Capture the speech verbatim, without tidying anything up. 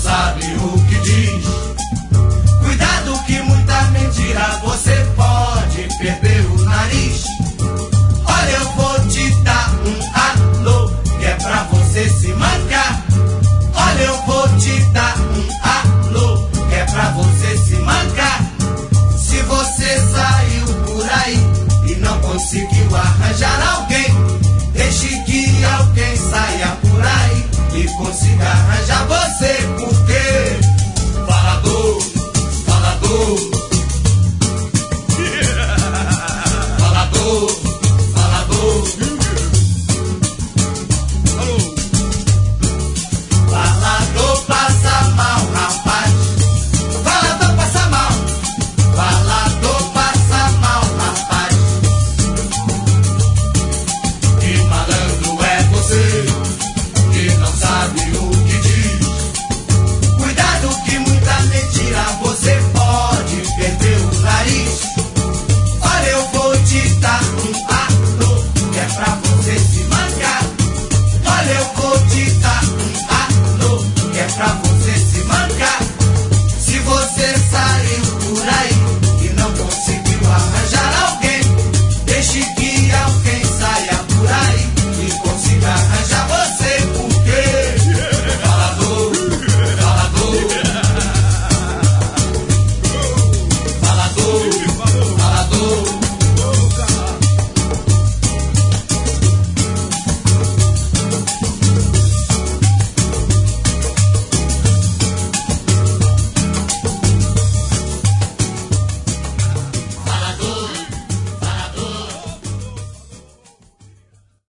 sabe o que diz. Cuidado que muita mentira você pode perder o nariz. Olha, eu vou te dar um alô, que é pra você se mancar. Olha, eu vou te dar um alô, que é pra você se mancar. Se você saiu por aí e não conseguiu arranjar alguém, deixe que alguém saia por aí e consiga arranjar você. Porque falador, falador, falador, falador, falador passa mal, rapaz. Falador passa mal, falador passa mal, rapaz. Que malandro é você, que não sabe o que diz. Cuidado que muita mentira você pode perder o nariz. Olha, eu vou te dar um alô, que é pra você se mancar. Olha, eu vou te dar um alô, que é pra você